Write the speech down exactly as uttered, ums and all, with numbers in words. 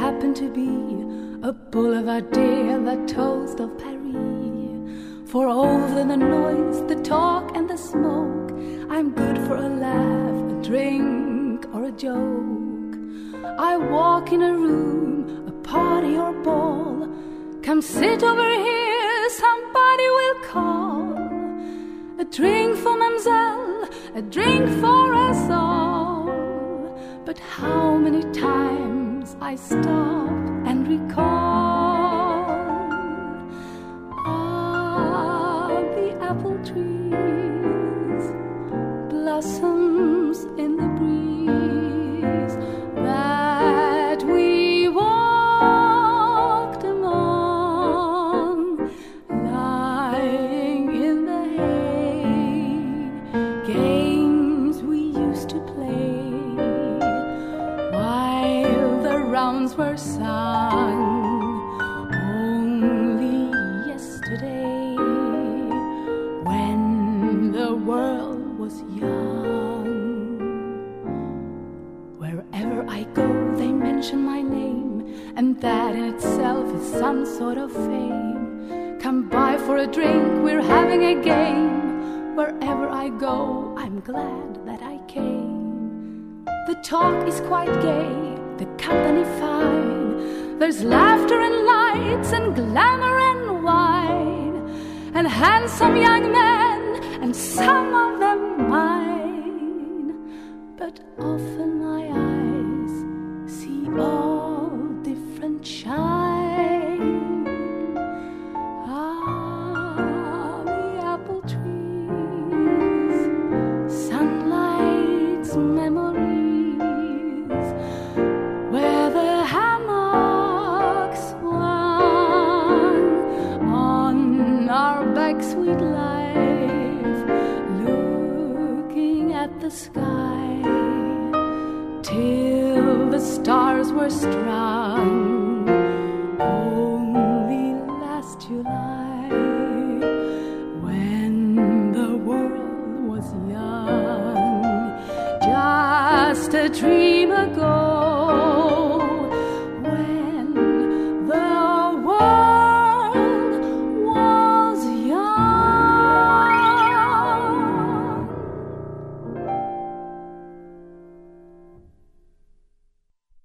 happened to be a boulevard, dear, the toast of Paris. For over the noise, the talk and the smoke, I'm good for a laugh, a drink or a joke. I walk in a room, a party or ball. Come sit over here, somebody will call. A drink for Mademoiselle, a drink for us all. But how many times I stop and recall. Ah, the apple trees, blossoms in the breeze that we walked among, lying in the hay, games we used to play while the rounds were sung. Only yesterday, when the world was young. Wherever I go, they mention my name, and that in itself is some sort of fame. Come by for a drink, we're having a game. Wherever I go, I'm glad that I came. The talk is quite gay, the company fine. There's laughter and lights and glamour and wine, and handsome young men, and some of them mine. But often my eyes see all different shine. Ah, the apple trees, sunlight's memories, where the hammock swung on our back, sweet life, looking at the sky till the stars were struck.